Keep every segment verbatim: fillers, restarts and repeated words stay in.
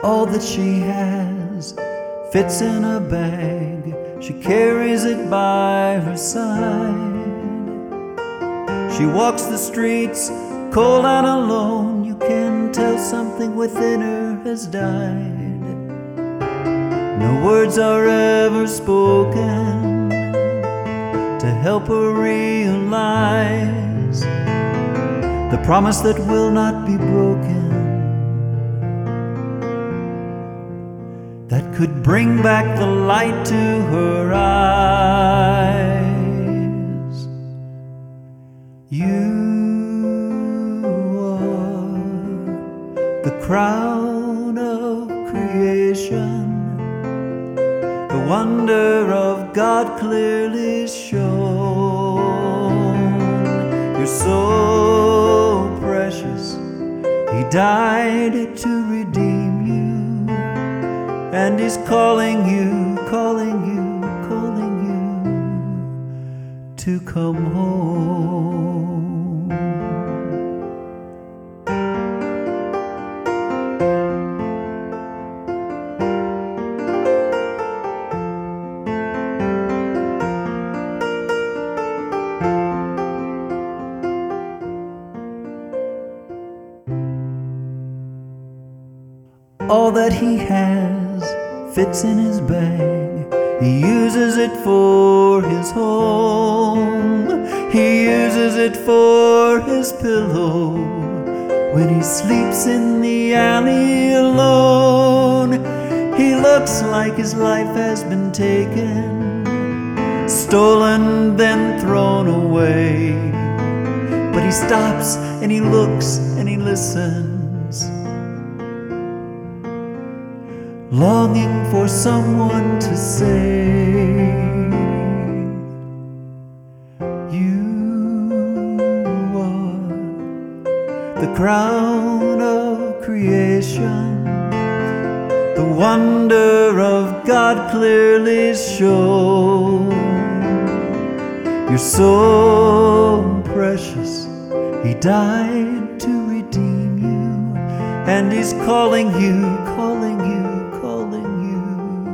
All that she has fits in a bag. She carries it by her side. She walks the streets cold and alone. You can tell something within her has died. No words are ever spoken to help her realize the promise that will not be broken, that could bring back the light to her eyes. You are the crown of creation, the wonder of God clearly shown. You're so precious, He died to redeem you, and He's calling you, calling you, calling you to come home. All that he has fits in his bag. He uses it for his home. He uses it for his pillow when he sleeps in the alley alone. He looks like his life has been taken, stolen, then thrown away. But he stops and he looks and he listens, longing for someone to say, you are the crown of creation, the wonder of God clearly shown. You're so precious, He died to redeem you, and He's calling you, calling you, calling you.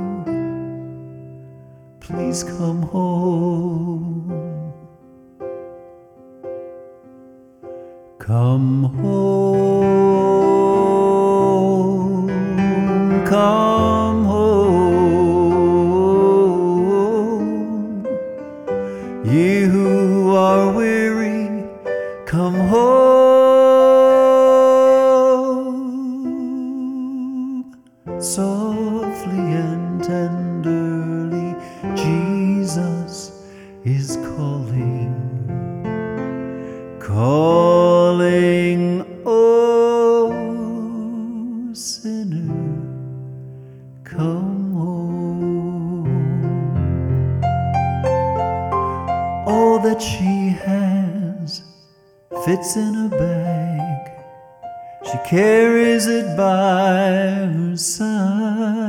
Please come home. Come home, come home. Ye who are weary, come home. Softly and tenderly, Jesus is calling, calling, oh sinner, come home. All that she has fits in a bag. She carries it by her side.